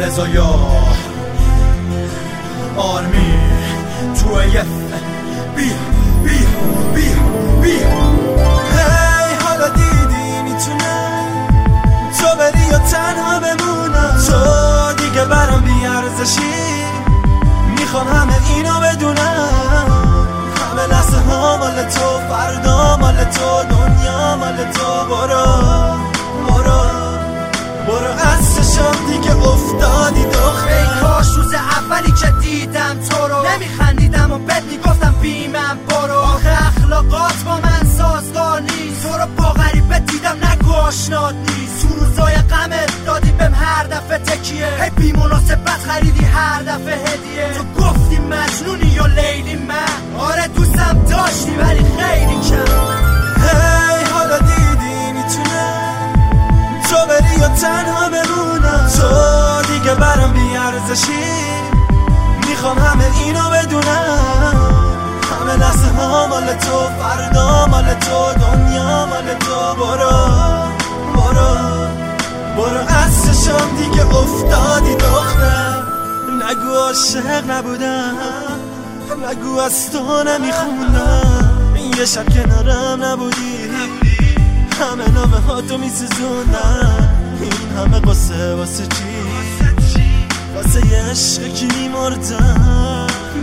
رضایا آرمی تو یه بی بی بی بی هی حالا دیدی میتونه تو بری یا تنها بمونم تو دیگه برام بیارزشی میخوام همه اینو بدونم همه لحظه ها مال تو فردا مال تو دنیا مال تو برو از چشم دیگه افتادی دختر ای کاش روز اولی که دیدم تو رو نمیخندیدم و بهت میگفتم بیمم برو آخه اخلاقات با من سازگار نیست تو رو با غریبه دیدم نگو آشنات نیست تو روزای غمت دادی بهم هر دفعه تکیه هی بی مناسبت خریدی هر دفعه هدیه تو گفتی مجنونی یا لیلی من آره دوستم داشتی ولی خیلی کم هی حالا دیدی میتونه تو بری یا تنها بمونم تو دیگه برام بیارزشی میخوام همه اینو بدونم همه لحظه ها مال تو فردا مال تو دنیا مال تو برو از چشم دیگه افتادی دختر نگو عاشق نبودم نگو از تو نمیخوندم یه شب کنارم نبودی همه نامه ها تو میسوزوندم این همه قصه واسه چی واسه یه عشق کی میمردم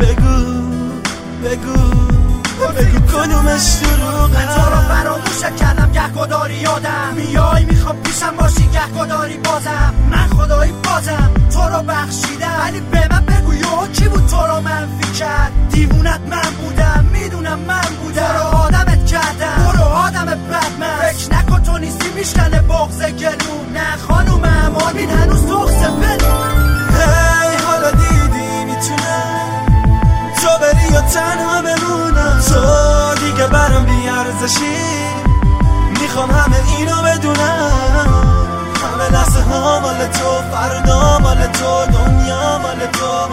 بگو کدومش دروغه من تو رو فراموشت کردم گهگداری یادم میای میخوام پیشم باشی گهگداری بازم من خدایی بازم تو رو بخشیدم ولی به من بگو یهو کی بود تو رو منفی کرد دیوونت من بودم میدونم من بودم تو رو آدمت کردم تو رو آدم بدمست فکر نکن تو نیستی میشکنه بغض گلو نه خانومم آرمین هنوز تخصه بدون هی حالا دیدی میتونه تو بری یا تنها بمونم تو دیگه برام بیارزشی میخوام همه اینو بدونم همه لحظه ها مال تو فردا مال تو دنیا مال تو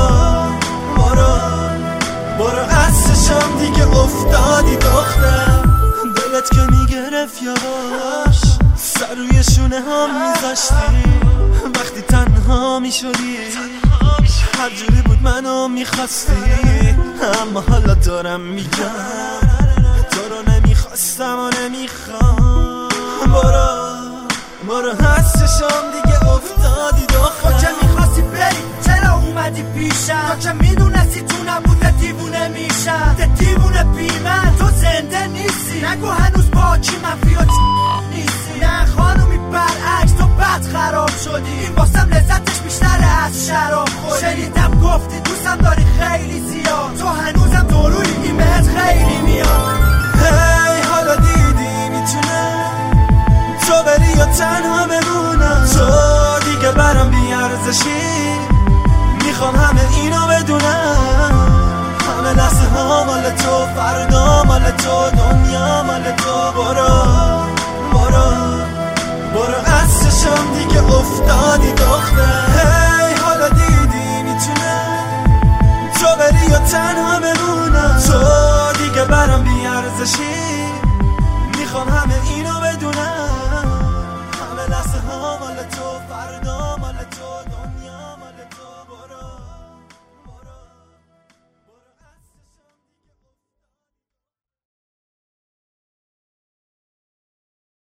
برو از چشم دیگه افتادی دختر دلت که میگرفت یواش سر روی شونه ها میذاشتی وقتی تنها میشدی هر جوری بود منو میخواستی اما حالا دارم میگم تو رو نمیخواستم و نمیخوام برو از چشم دیگه افتادی دختر تو که میخواستی بری چرا اومدی پیشم تو که میدونستی تو نبوده دیوونه میشم ده دیوونه بی من تو زنده نیستی نگو هنوز با کی منفی و نیستی نه خانومی برعکس تو بد خراب شدی این واسم لذتش بیشتره از شراب خوری شنیدم گفتی دوستم داری خیلی زیاد تو هنوزم دروی این بهت خیلی میاد هی حالا دیدی میتونه تو بری یا تنها بمونم تو دیگه برام بیارزشی میخوام همه اینو بدونم همه لحظه ها مال تو فردا مال تو دنیا مال تو برو از چشم دیگه افتادی دختر